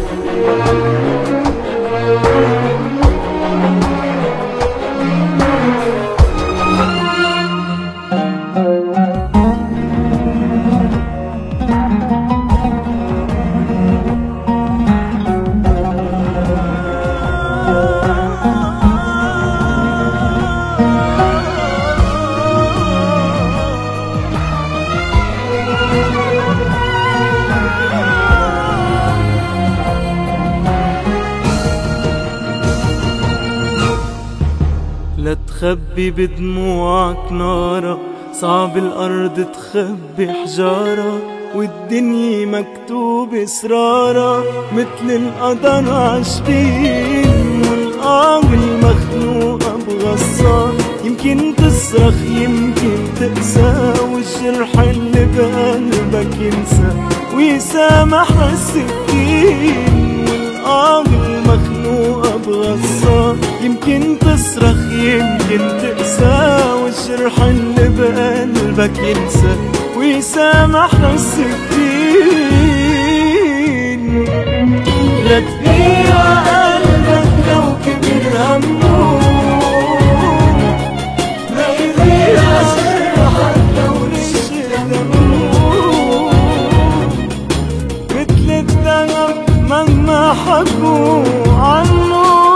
لا تخبي بدموعك نارة، صعب الأرض تخبي حجارة، والدنيا مكتوب إسرارة متل القدر عاشقين، والقاع المخنوقة بغصة يمكن تصرخ يمكن تقسى، والجرح اللي بقلبك ينسى ويسامح السكين، والقاع المخنوقة بغصة يمكن تصرخ يمكن تقسى، والجرح اللي بقلبك ينسى ويسامح السكين. لا تبيع قلبك لو كبر همه، لا يضيع جرحك لو نشر دمه، مثل الذهب مهما حكوا عنه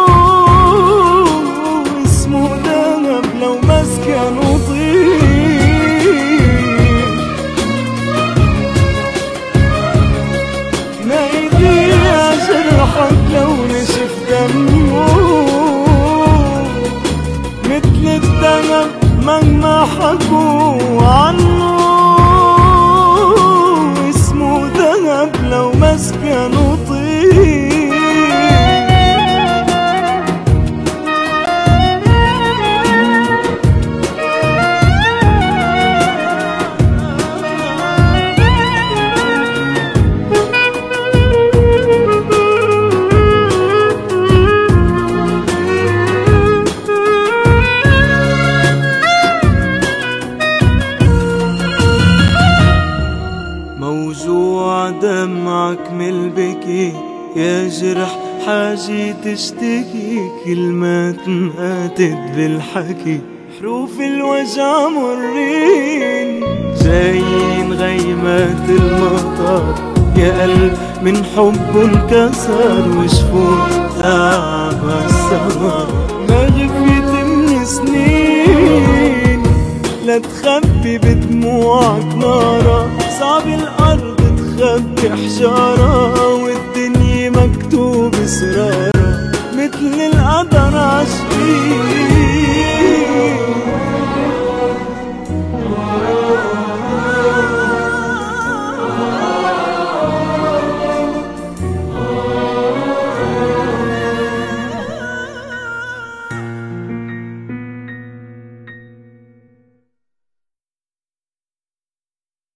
اسمه ذهب لو مسكنه طين، ما يضيع جرحك لو نشف دمه، مثل الذهب مهما حكوا عنه اسمه ذهب لو مسكنه طين. موجوع دمعك ملبكي يا جرح حاجي تشتكي، كلمات ماتت بالحكي حروف الوجع مرين، جايين غيمات المطر يا قلب من حب انكسر، وشفوق تعب السهر ما غفيت من سنين. لا تخبي بدموعك نارة، صعب الأرض تخبي حجارة،